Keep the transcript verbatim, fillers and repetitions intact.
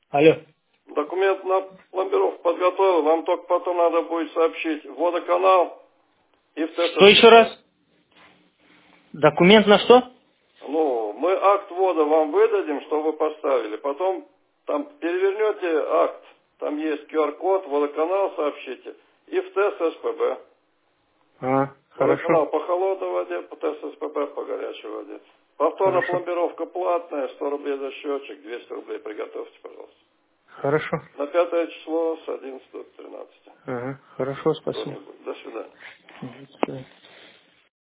Алло. Документ на пломбировку подготовил, вам только потом надо будет сообщить в водоканал и в ТСС. Что еще раз? Документ на что? Ну, мы акт ввода вам выдадим, что вы поставили. Потом там перевернете акт, там есть ку ар код, водоканал сообщите и в ТЭС СПБ. А, Водоканал хорошо. по холодной воде, по ТЭС СПБ по горячей воде. Повторная Хорошо. пломбировка платная, сто рублей за счетчик, двести рублей приготовьте, пожалуйста. Хорошо. На пятое число с одиннадцатого до тринадцатого. Ага, хорошо, спасибо. Кто-нибудь. До свидания. До свидания.